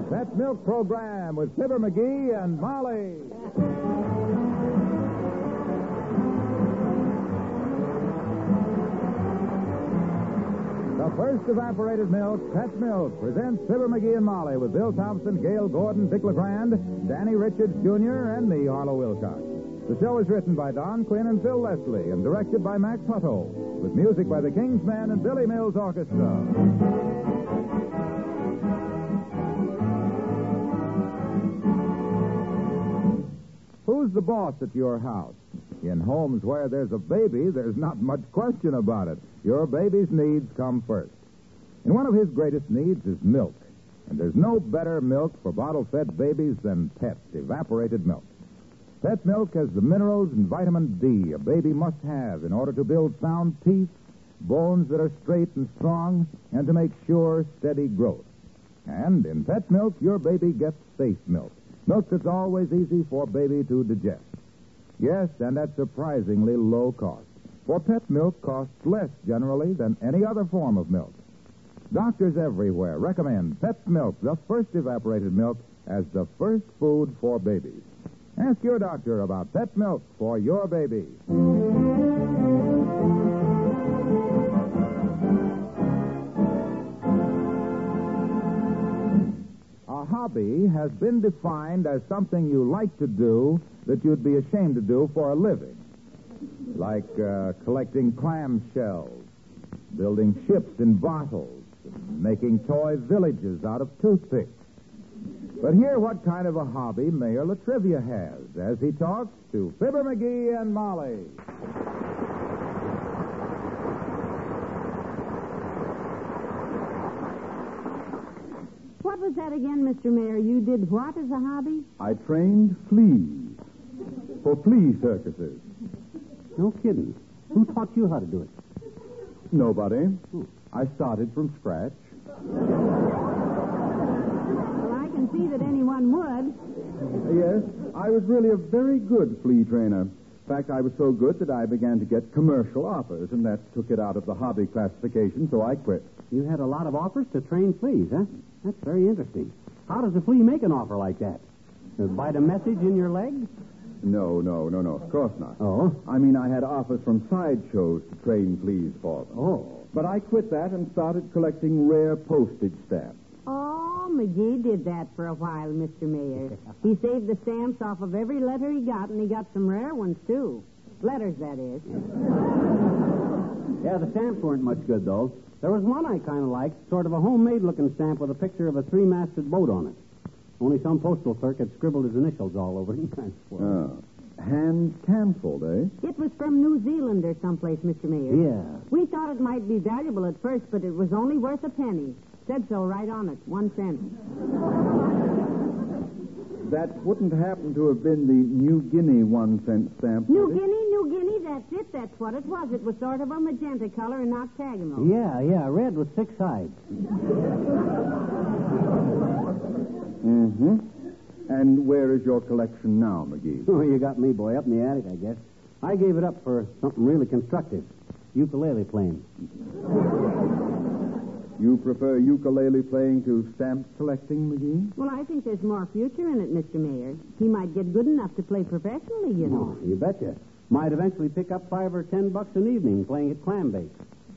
Pet Milk Program with Fibber McGee and Molly. The first evaporated milk, Pet Milk, presents Fibber McGee and Molly with Bill Thompson, Gail Gordon, Dick LeGrand, Danny Richards Jr., and me, Harlow Wilcox. The show is written by Don Quinn and Phil Leslie and directed by Mac Putto, with music by the Kingsmen and Billy Mills Orchestra. Who's the boss at your house? In homes where there's a baby, there's not much question about it. Your baby's needs come first. And one of his greatest needs is milk. And there's no better milk for bottle-fed babies than Pet's evaporated milk. Pet Milk has the minerals and vitamin D a baby must have in order to build sound teeth, bones that are straight and strong, and to make sure, steady growth. And in Pet Milk, your baby gets safe milk. Milk that's always easy for baby to digest. Yes, and at surprisingly low cost. For Pet Milk costs less generally than any other form of milk. Doctors everywhere recommend Pet Milk, the first evaporated milk, as the first food for babies. Ask your doctor about Pet Milk for your baby. A hobby has been defined as something you like to do that you'd be ashamed to do for a living. Like collecting clam shells, building ships in bottles, and making toy villages out of toothpicks. But hear what kind of a hobby Mayor Latrivia has as he talks to Fibber McGee and Molly. What was that again, Mr. Mayor? You did what as a hobby? I trained fleas for flea circuses. No kidding. Who taught you how to do it? Nobody. I started from scratch. See that anyone would. Yes, I was really a very good flea trainer. In fact, I was so good that I began to get commercial offers, and that took it out of the hobby classification, so I quit. You had a lot of offers to train fleas, huh? That's very interesting. How does a flea make an offer like that? Bite a message in your leg? No, of course not. Oh? I mean, I had offers from sideshows to train fleas for them. Oh. But I quit that and started collecting rare postage stamps. Oh, McGee did that for a while, Mr. Mayor. He saved the stamps off of every letter he got, and he got some rare ones, too. Letters, that is. Yeah, the stamps weren't much good, though. There was one I kind of liked, sort of a homemade-looking stamp with a picture of a three-masted boat on it. Only some postal clerk had scribbled his initials all over it. Hand canceled, eh? It was from New Zealand or someplace, Mr. Mayor. Yeah. We thought it might be valuable at first, but it was only worth a penny. Said so right on it, 1 cent. That wouldn't happen to have been the New Guinea 1 cent stamp. New Guinea, that's it. That's what it was. It was sort of a magenta color and octagonal. Yeah, red with 6 sides. Mm-hmm. And where is your collection now, McGee? Oh, you got me, boy, up in the attic, I guess. I gave it up for something really constructive. Ukulele playing. You prefer ukulele playing to stamp collecting, McGee? Well, I think there's more future in it, Mr. Mayor. He might get good enough to play professionally, you know. Oh, you betcha. Might eventually pick up $5 or $10 an evening playing at clam bake.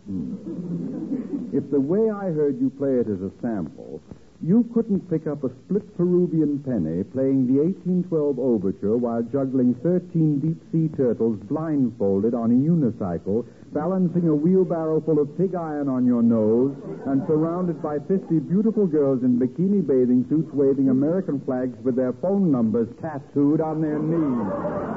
If the way I heard you play it is a sample, you couldn't pick up a split Peruvian penny playing the 1812 overture while juggling 13 deep-sea turtles blindfolded on a unicycle, balancing a wheelbarrow full of pig iron on your nose, and surrounded by 50 beautiful girls in bikini bathing suits waving American flags with their phone numbers tattooed on their knees.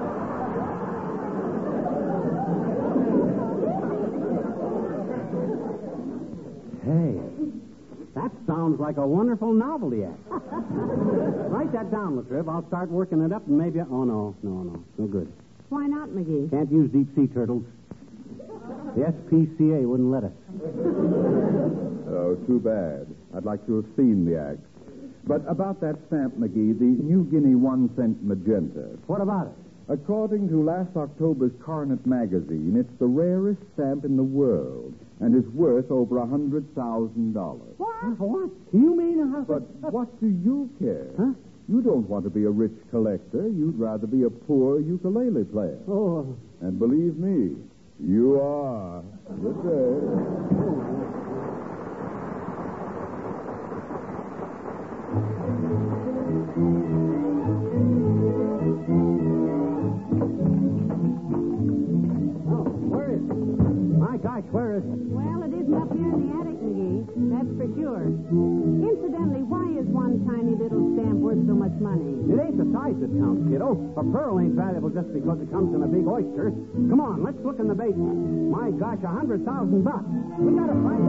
Hey, that sounds like a wonderful novelty act. Write that down, Latriv. I'll start working it up and maybe... Oh, no. No good. Why not, McGee? Can't use deep-sea turtles. The SPCA wouldn't let us. Oh, too bad. I'd like to have seen the act. But about that stamp, McGee, the New Guinea 1 cent magenta. What about it? According to last October's Coronet magazine, it's the rarest stamp in the world. and is worth over $100,000. What? You mean... But what do you care? Huh? You don't want to be a rich collector. You'd rather be a poor ukulele player. Oh, And believe me, you are. Good day. where is it? My gosh, where is it? Well, it isn't up here in the attic, McGee. That's for sure. Incidentally, why is one tiny little stamp worth so much money? It ain't the size that counts, kiddo. A pearl ain't valuable just because it comes in a big oyster. Come on, let's look in the basement. My gosh, $100,000. We gotta find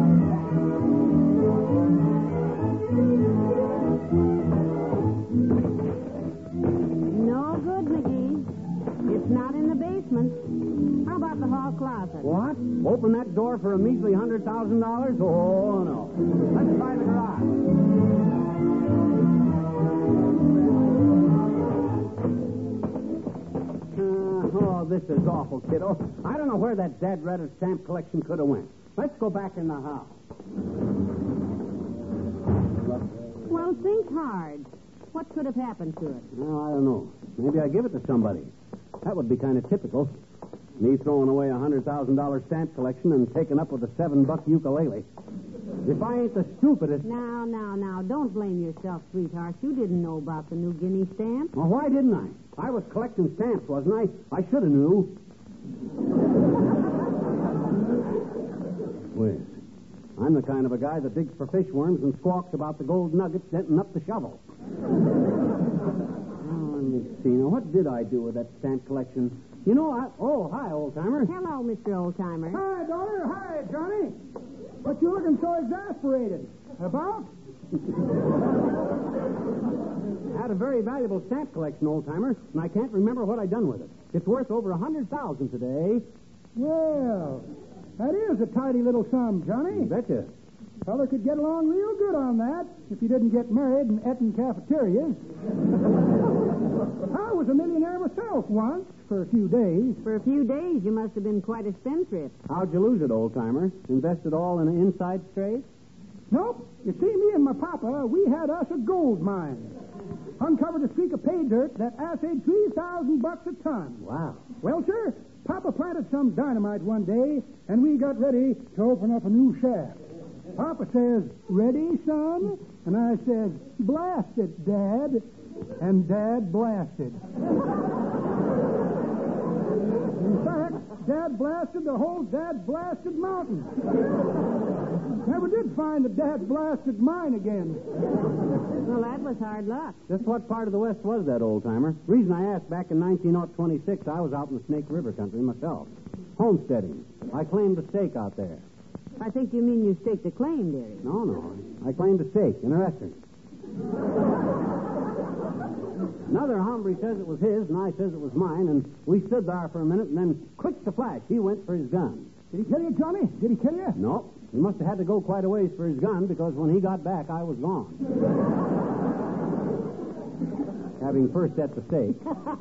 No good, McGee. It's not in the basement. How about the hall closet? What? Open that door for a measly $100,000? Oh, no. Let's try the garage. Oh, this is awful, kiddo. I don't know where that Dad Redder stamp collection could have went. Let's go back in the house. Well, think hard. What could have happened to it? Well, I don't know. Maybe I give it to somebody. That would be kind of typical. Me throwing away a $100,000 stamp collection and taking up with a $7 ukulele. If I ain't the stupidest... Now, don't blame yourself, sweetheart. You didn't know about the New Guinea stamp. Well, why didn't I? I was collecting stamps, wasn't I? I should have knew. Whiz. I'm the kind of a guy that digs for fish worms and squawks about the gold nuggets denting up the shovel. Let me see. Now, what did I do with that stamp collection? You know, Oh, hi, old-timer. Hello, Mr. Oldtimer. Hi, daughter. Hi, Johnny. What you looking so exasperated? About? I had a very valuable stamp collection, old-timer, and I can't remember what I done with it. It's worth over $100,000 today. Well, that is a tidy little sum, Johnny. Betcha. Feller could get along real good on that if he didn't get married and ate in cafeterias. I was a millionaire myself once for a few days. For a few days, you must have been quite a spendthrift. How'd you lose it, old-timer? Invested all in an inside straight? Nope. You see, me and my papa, we had us a gold mine. Uncovered a streak of pay dirt that assayed $3,000 a ton. Wow. Well, sir, Papa planted some dynamite one day, and we got ready to open up a new shaft. Papa says, "Ready, son?" And I says, "Blast it, Dad." And Dad blasted. In fact, Dad blasted the whole Dad blasted mountain. Never did find the Dad blasted mine again. Well, that was hard luck. Just what part of the West was that, old-timer? Reason I asked, back in 1926, I was out in the Snake River country myself. Homesteading. I claimed a stake out there. I think you mean you staked a claim, dearie. No. I claimed a stake in a restaurant. Another hombre says it was his, and I says it was mine, and we stood there for a minute, and then, quick to flash, he went for his gun. Did he kill you, Johnny? Did he kill you? No, he must have had to go quite a ways for his gun, because when he got back, I was gone. Having first set the stake.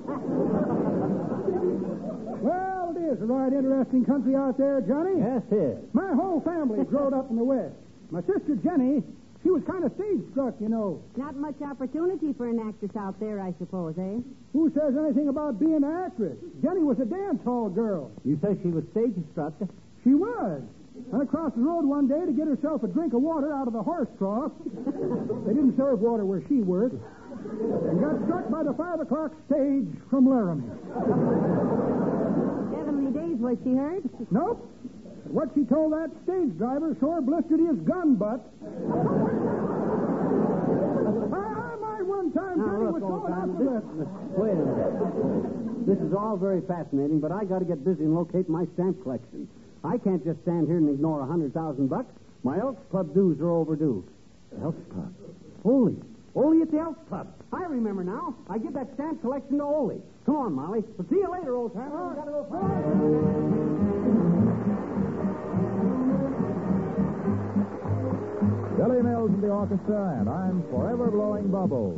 Well, it is a right interesting country out there, Johnny. Yes, it is. My whole family growed up in the West. My sister Jenny, she was kind of stage-struck, you know. Not much opportunity for an actress out there, I suppose, eh? Who says anything about being an actress? Jenny was a dance hall girl. You say she was stage-struck? She was. Went across the road one day to get herself a drink of water out of the horse trough. They didn't serve water where she worked. And got struck by the 5 o'clock stage from Laramie. Heavenly days, was she hurt? Nope. But what she told that stage driver sure blistered his gun butt. I might one time Now, Jenny look, was old going timer, after that. wait a minute. This is all very fascinating, but I got to get busy and locate my stamp collection. I can't just stand here and ignore $100,000. My Elks Club dues are overdue. Elks Club? Ole at the Elks Club. I remember now. I give that stamp collection to Ole. Come on, Molly. We'll see you later, old timer. Gotta go Billy Mills in the orchestra, and I'm forever blowing bubbles.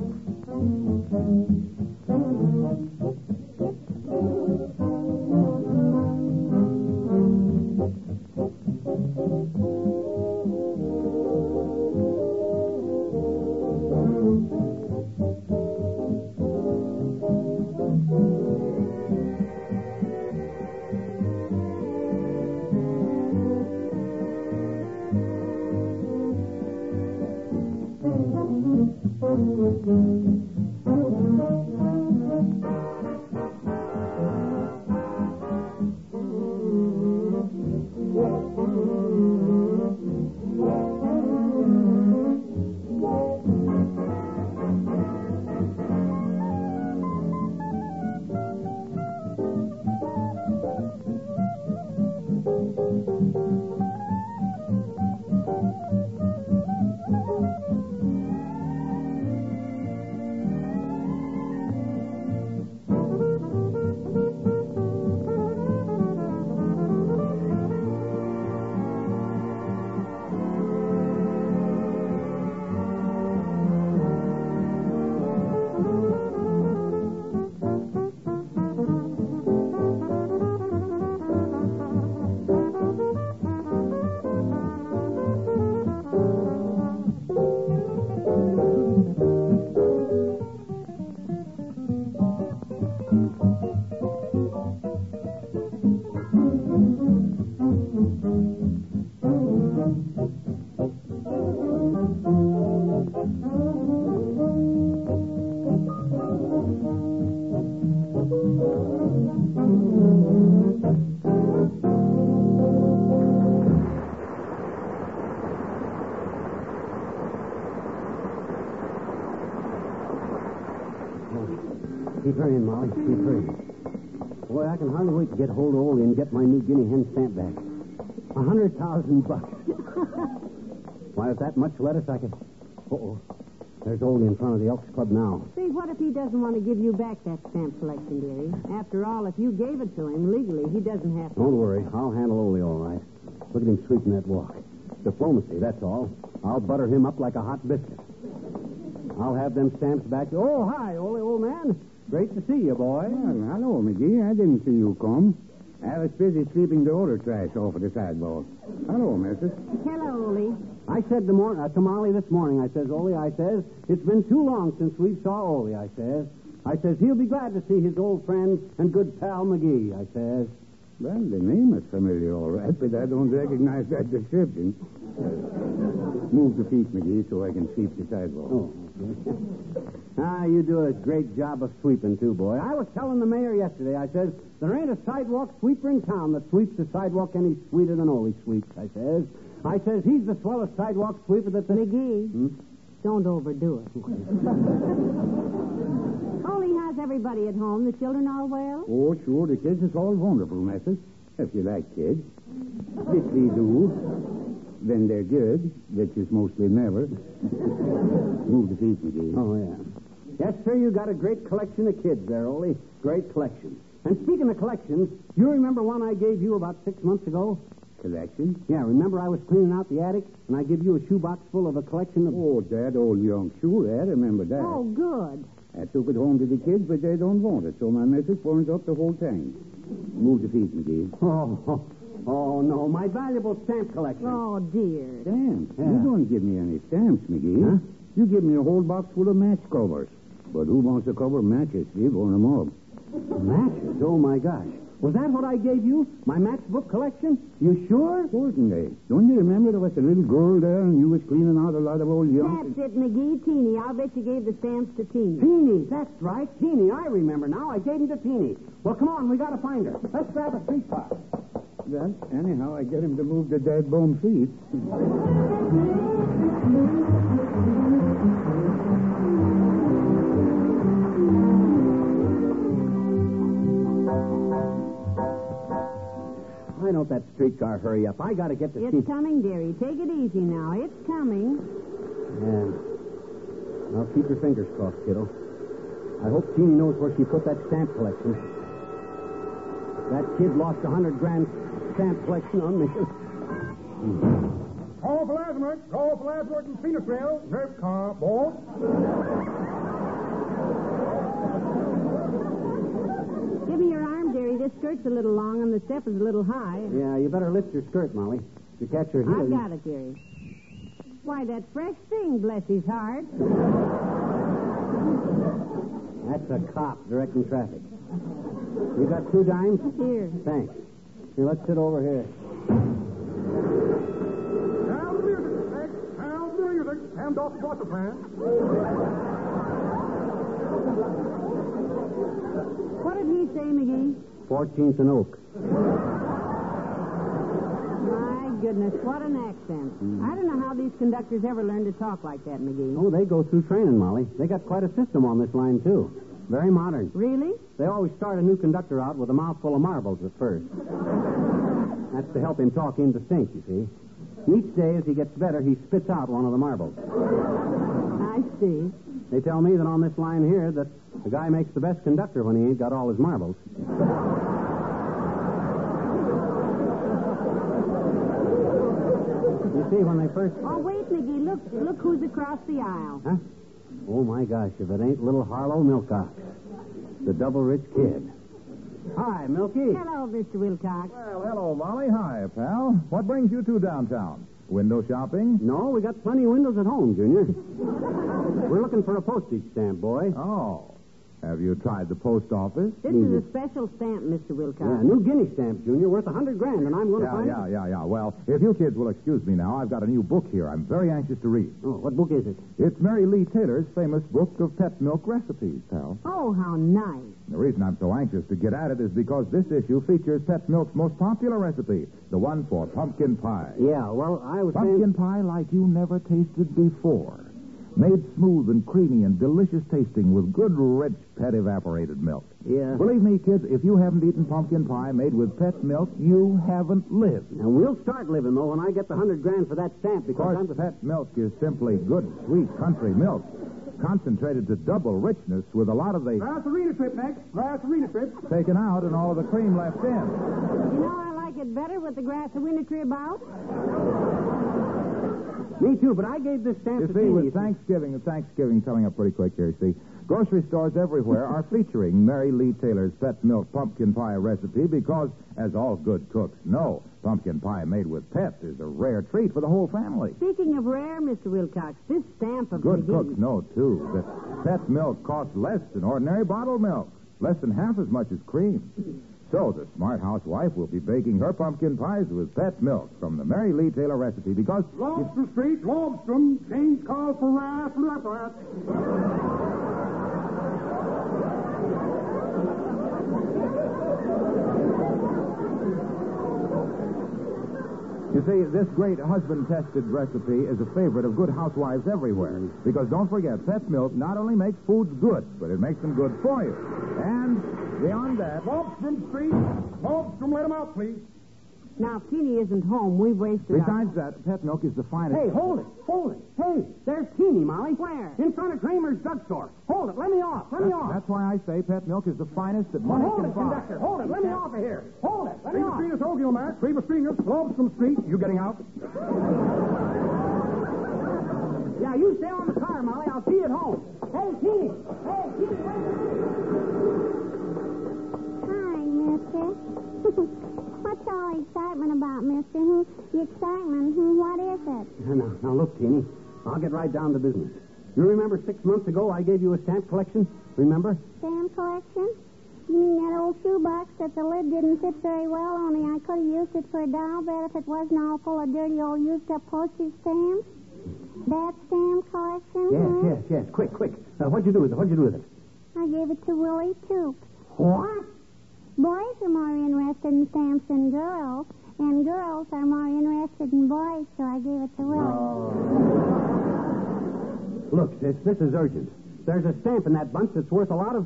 Keep hurrying, Molly. Keep hurrying. Boy, I can hardly wait to get hold of Ole and get my new guinea hen stamp back. $100,000. Why, if that much lettuce, I could... Uh-oh. There's Ole in front of the Elks Club now. See, what if he doesn't want to give you back that stamp collection, dearie? After all, if you gave it to him legally, he doesn't have to. Don't worry. I'll handle Ole all right. Look at him sweeping that walk. Diplomacy, that's all. I'll butter him up like a hot biscuit. I'll have them stamps back. Oh, hi, Ole, old man. Great to see you, boy. Well, hello, McGee. I didn't see you come. I was busy sweeping the odor trash off of the sidewalk. Hello, missus. Hello, Ole. I said to Molly this morning, I says, Ole, I says, it's been too long since we saw Ole, I says. I says, he'll be glad to see his old friend and good pal McGee, I says. Well, the name is familiar, all right, but I don't recognize that description. Move the feet, McGee, so I can sweep the sidewalk. Oh, okay. You do a great job of sweeping, too, boy. I was telling the mayor yesterday, I says, there ain't a sidewalk sweeper in town that sweeps the sidewalk any sweeter than Ole sweeps, I says. I says, he's the swellest sidewalk sweeper that's... McGee, don't overdo it. Ole, how's everybody at home? The children all well? Oh, sure, the kids is all wonderful, missus. If you like kids. Which we do. When they're good, which is mostly never. Move the feet, McGee. Oh, yeah. Yes, sir, you got a great collection of kids there, Ole. Great collection. And speaking of collections, you remember one I gave you about 6 months ago? Collection? Yeah, remember I was cleaning out the attic, and I gave you a shoebox full of a collection of... Oh, that old young. Sure, I remember that. Oh, good. I took it home to the kids, but they don't want it, so my missus burns up the whole thing. Move the feet, McGee. Oh, no, my valuable stamp collection. Oh, dear. Stamps? Yeah. You don't give me any stamps, McGee. Huh? You give me a whole box full of match covers. But who wants to cover matches? You burn them up. Matches? Oh, my gosh. Was that what I gave you? My matchbook collection? You sure? Certainly. Don't you remember there was a little girl there and you was cleaning out a lot of old young... That's it, McGee. Teeny. I'll bet you gave the stamps to Teeny. Teeny, that's right. Teeny, I remember now. I gave them to Teeny. Well, come on, we got to find her. Let's grab a streetcar. Well, anyhow, I get him to move the dead bone feet. Why don't that streetcar hurry up? I got to get to It's coming, dearie. Take it easy now. It's coming. Yeah. Now, keep your fingers crossed, kiddo. I hope Teeny knows where she put that stamp collection. That kid lost $100,000 stamp collection on me. Call for Lazarus. Call for Lazarus and Phoenix Rail. Nurse car, boss. Give me your arm, dearie. This skirt's a little long and the step is a little high. Yeah, you better lift your skirt, Molly. You catch her heel. I've got it, dearie. Why, that fresh thing, bless his heart. That's a cop directing traffic. You got 2 dimes? Here. Thanks. Here, let's sit over here. Sound the music, Mac. Sound the music. Hand off the water plant. What did he say, McGee? 14th and Oak. My goodness, what an accent. I don't know how these conductors ever learn to talk like that, McGee. Oh, they go through training, Molly. They got quite a system on this line, too. Very modern. Really? They always start a new conductor out with a mouthful of marbles at first. That's to help him talk indistinct, you see. Each day, as he gets better, he spits out one of the marbles. I see. They tell me that on this line here that the guy makes the best conductor when he ain't got all his marbles. You see, when they first... Oh, wait, McGee. Look who's across the aisle. Huh? Oh, my gosh, if it ain't little Harlow Milcox, the double-rich kid. Hi, Milky. Hello, Mr. Wilcox. Well, hello, Molly. Hi, pal. What brings you two downtown? Window shopping? No, we got plenty of windows at home, Junior. We're looking for a postage stamp, boy. Oh. Have you tried the post office? This is a special stamp, Mr. Wilcox. Yeah, new guinea stamp, Junior, worth $100,000, and I'm going to find it. Yeah. Well, if you kids will excuse me now, I've got a new book here I'm very anxious to read. Oh, what book is it? It's Mary Lee Taylor's famous book of pet milk recipes, pal. Oh, how nice. The reason I'm so anxious to get at it is because this issue features Pet Milk's most popular recipe, the one for pumpkin pie. Yeah, well, I was Pumpkin pie like you never tasted before. Made smooth and creamy and delicious tasting with good, rich, pet evaporated milk. Yeah. Believe me, kids, if you haven't eaten pumpkin pie made with pet milk, you haven't lived. And we'll start living, though, when I get the $100,000 for that stamp, Of because course, pet milk is simply good, sweet country milk, concentrated to double richness with a lot of the That's a reader strip, Mac. That's a reader strip. taken out and all of the cream left in. You know, I like it better with the grass of winter tree about. Me too, but I gave this stamp You to see, Jeannie. with Thanksgiving coming up pretty quick here, see, grocery stores everywhere are featuring Mary Lee Taylor's pet milk pumpkin pie recipe because, as all good cooks know, pumpkin pie made with pet is a rare treat for the whole family. Speaking of rare, Mr. Wilcox, this stamp of Good McGee... cooks know, too, that pet milk costs less than ordinary bottled milk, less than half as much as cream. So the smart housewife will be baking her pumpkin pies with pet milk from the Mary Lee Taylor recipe because... Lobster Street, Lobstrom. Change call for wrath, left. You see, this great husband-tested recipe is a favorite of good housewives everywhere. Because don't forget, pet milk not only makes foods good, but it makes them good for you. And beyond that... Lobstrom Street. Lobstrom, let him out, please. Now, if Teeny isn't home, we've wasted Besides that, pet milk is the finest... Hey, hold it. Hey, there's Teeny, Molly. Where? In front of Kramer's drugstore. Hold it. Let me off. That's why I say pet milk is the finest that money Hold can it, buy. conductor. Hold it. Let me off of here. Hold it. Let me Reader off. Street is Oakville, Mac. Reader Street is Lobstrom Street. You getting out? Yeah, you stay on the car, Molly. I'll see you at home. Hey, Teeny. Hi, mister. What's all the excitement about, mister? The excitement, what is it? Now, look, Teeny. I'll get right down to business. You remember 6 months ago I gave you a stamp collection? Remember? Stamp collection? You mean that old shoebox that the lid didn't fit very well, only I could have used it for a doll bed if it wasn't all full of dirty old used-up postage stamps? That stamp collection? Yes. Quick. What'd you do with it? I gave it to Willie Toops. What? Boys are more interested in stamps than girls, and girls are more interested in boys, so I gave it to Willie. Look, sis, this is urgent. There's a stamp in that bunch that's worth a lot of...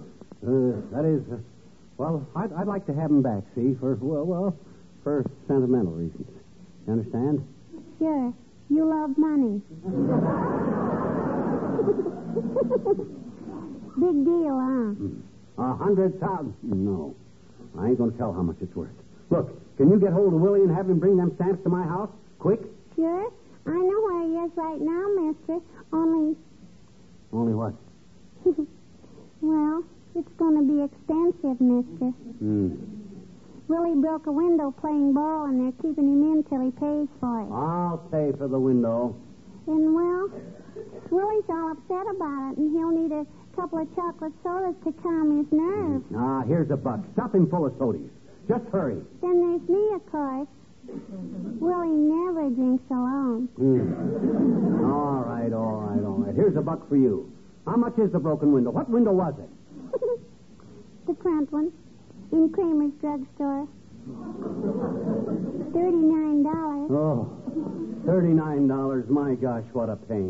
I'd like to have them back, see, for sentimental reasons. You understand? Sure. You love money. Big deal, huh? 100,000. No. I ain't going to tell how much it's worth. Look, can you get hold of Willie and have him bring them stamps to my house? Quick? Sure. I know where he is right now, mister. Only what? well, it's going to be expensive, mister. Willie broke a window playing ball, and they're keeping him in till he pays for it. I'll pay for the window. And, well, Willie's all upset about it, and he'll need a couple of chocolate sodas to calm his nerves. Here's a buck. Stuff him full of sodas. Just hurry. Then there's me, of course. Willie never drinks alone. All right. Here's a buck for you. How much is the broken window? What window was it? The front one. In Kramer's drugstore. $39. Oh, $39. My gosh, what a pain.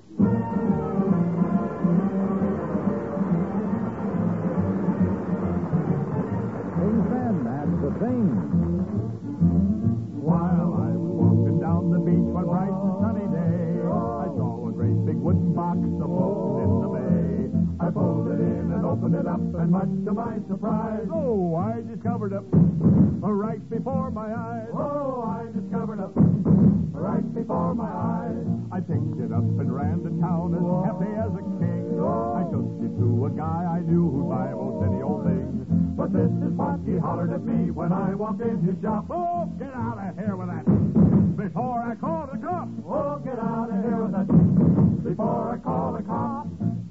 Big Ben and the Thing. While I was walking down the beach one bright and sunny day, I saw a great big wooden box afloat in the bay. I pulled it in and opened it up, and much to my surprise, I discovered it right before my eyes. I discovered it right before my eyes. I picked it up and ran to town as happy as a king. I took it to a guy I knew who'd buy most any old thing. But this is what he hollered at me when I walked in his shop. Oh, get out of here with that before I call the cops. Oh, get out of here with that before I call the cops.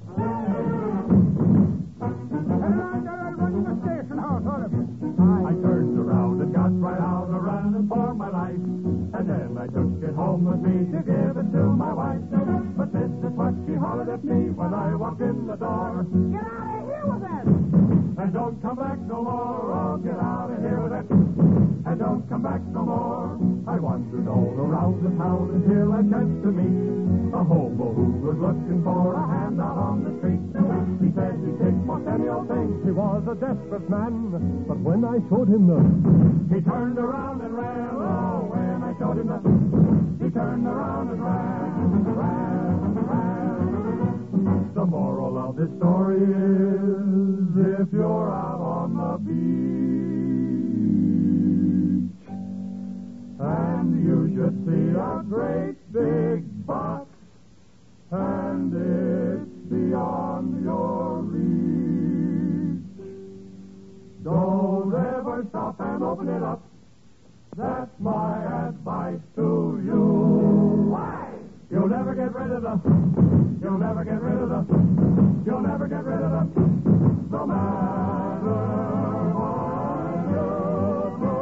Running the station house, all of you. I turned around and got right out and ran for my life. And then I took it home with me to give it to my wife. But this is what she hollered at me when I walked in the door. Get out of here with that. And don't come back no more. Oh, get out of here with it. And don't come back no more. I wandered all around the town until I chanced to meet a hobo who was looking for a hand out on the street. He said he'd take most any old thing. He was a desperate man, but when I showed him the, he turned around and ran. Oh, when I showed him the, he turned around and ran. The moral of this story is, if you're out on the beach and you should see a great big box and it's beyond your reach, don't ever stop and open it up. That's my advice to you. Why? You'll never get rid of the, you'll never get rid of the, you'll never get rid of the, no matter what you do.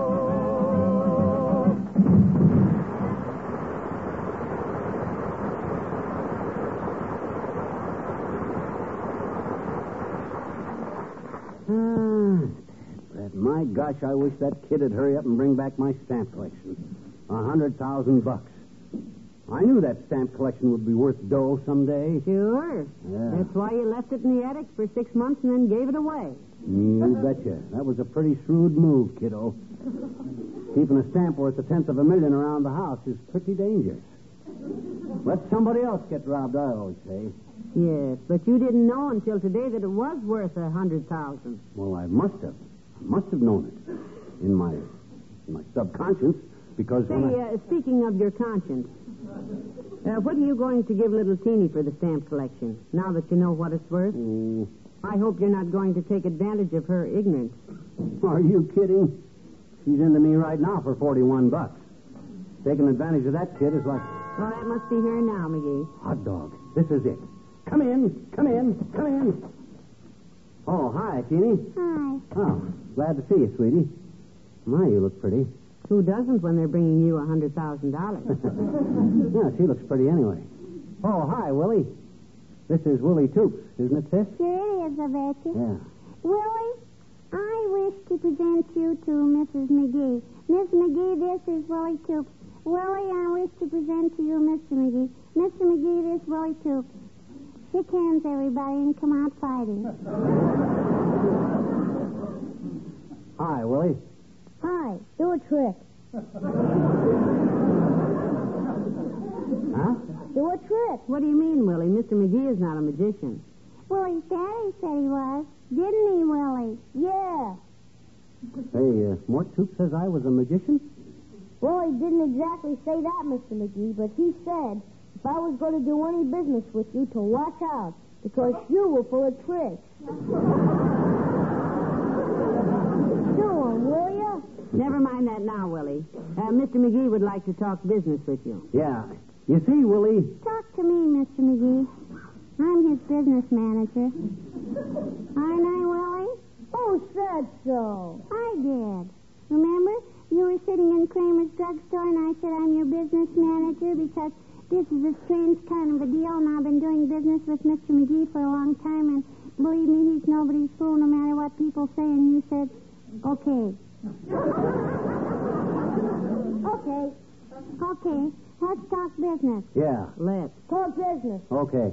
Brett, my gosh, I wish that kid would hurry up and bring back my stamp collection. $100,000. I knew that stamp collection would be worth dough someday. Sure. Yeah. That's why you left it in the attic for 6 months and then gave it away. You betcha. That was a pretty shrewd move, kiddo. Keeping a stamp worth $1/10,000 around the house is pretty dangerous. Let somebody else get robbed, I always say. Yes, but you didn't know until today that it was worth $100,000. Well, I must have known it in my subconscious, because Speaking of your conscience, what are you going to give little Teeny for the stamp collection, now that you know what it's worth? I hope you're not going to take advantage of her ignorance. Are you kidding? She's into me right now for $41. Taking advantage of that kid is like... Well, that must be her now, McGee. Hot dog. This is it. Come in. Oh, hi, Teeny. Hi. Oh, glad to see you, sweetie. My, you look pretty. Who doesn't when they're bringing you $100,000? Yeah, she looks pretty anyway. Oh, hi, Willie. This is Willie Toops, isn't it, sis? Sure it is, I bet you. Yeah. Willie, I wish to present you to Mrs. McGee. Miss McGee, this is Willie Toops. Willie, I wish to present to you Mr. McGee. Mr. McGee, this is Willie Toops. Shake hands, everybody, and come out fighting. Hi, Willie. Hi, do a trick. Huh? Do a trick. What do you mean, Willie? Mr. McGee is not a magician. Willie's daddy said he was. Didn't he, Willie? Yeah. Hey, Mort Toops says I was a magician? Well, he didn't exactly say that, Mr. McGee, but he said if I was going to do any business with you, to watch out, because you were full of tricks. Do 'em, will you? Never mind that now, Willie. Mr. McGee would like to talk business with you. Yeah. You see, Willie, Talk to me, Mr. McGee. I'm his business manager. Aren't I, Willie? Who said so? I did. Remember? You were sitting in Kramer's drugstore, and I said I'm your business manager because this is a strange kind of a deal, and I've been doing business with Mr. McGee for a long time, and believe me, he's nobody's fool no matter what people say, and you said, okay. Okay. Let's talk business. yeah. Let's. Talk business. Okay.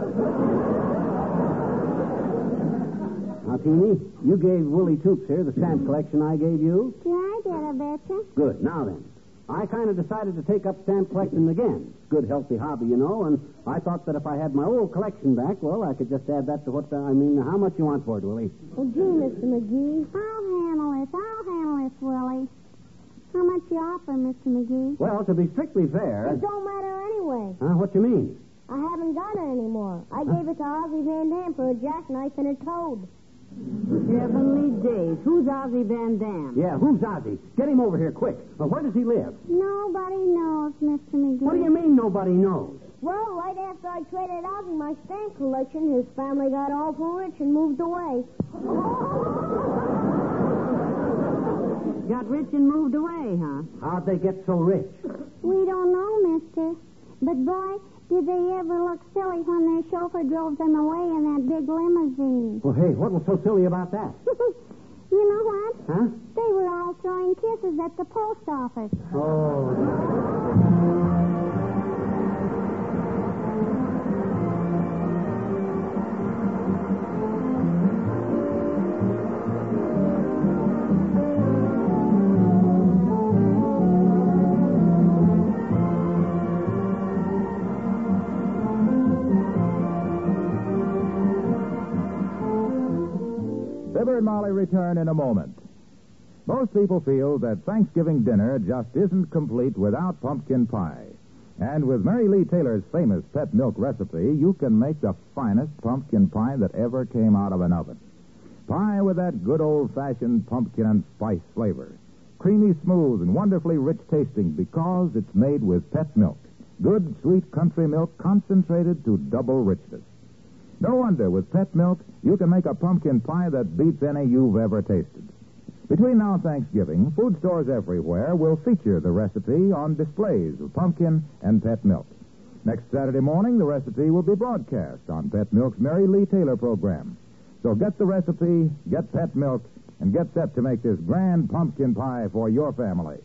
Now, Teeny, you gave Willie Toops here the stamp collection I gave you. Yeah, I did, I betcha. Good. Now then, I kind of decided to take up stamp collecting again. Good, healthy hobby, you know, and I thought that if I had my old collection back, well, I could just add that to how much you want for it, Willie? Oh, gee, Mr. McGee. I'll handle this, Willie. How much you offer, Mr. McGee? Well, to be strictly fair... It don't matter anyway. What you mean? I haven't got it anymore. I gave it to Ozzie Van Dam for a jackknife and a toad. Heavenly days. Who's Ozzie Van Dam? Yeah, who's Ozzie? Get him over here quick. Well, where does he live? Nobody knows, Mr. McGee. What do you mean nobody knows? Well, right after I traded Ozzie my stamp collection, his family got awful rich and moved away. Got rich and moved away, huh? How'd they get so rich? We don't know, mister. But, boy, did they ever look silly when their chauffeur drove them away in that big limousine. Well, hey, what was so silly about that? You know what? Huh? They were all throwing kisses at the post office. Oh. Fibber and Molly return in a moment. Most people feel that Thanksgiving dinner just isn't complete without pumpkin pie. And with Mary Lee Taylor's famous pet milk recipe, you can make the finest pumpkin pie that ever came out of an oven. Pie with that good old-fashioned pumpkin and spice flavor. Creamy smooth and wonderfully rich tasting because it's made with pet milk. Good, sweet country milk concentrated to double richness. No wonder with pet milk, you can make a pumpkin pie that beats any you've ever tasted. Between now and Thanksgiving, food stores everywhere will feature the recipe on displays of pumpkin and pet milk. Next Saturday morning, the recipe will be broadcast on Pet Milk's Mary Lee Taylor program. So get the recipe, get pet milk, and get set to make this grand pumpkin pie for your family.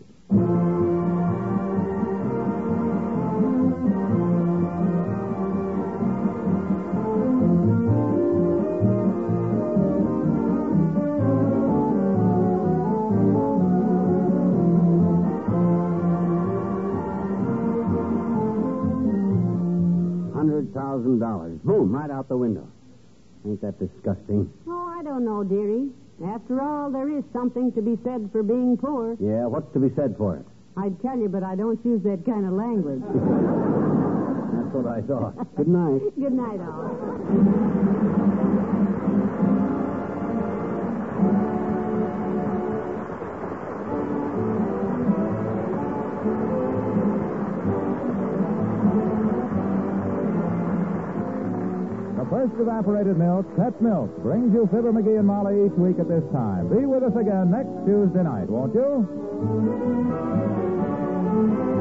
$100,000. Boom, right out the window. Ain't that disgusting? Oh, I don't know, dearie. After all, there is something to be said for being poor. Yeah, what's to be said for it? I'd tell you, but I don't use that kind of language. That's what I thought. Good night. Good night, all. First evaporated milk, Pet Milk, brings you Fibber, McGee, and Molly each week at this time. Be with us again next Tuesday night, won't you?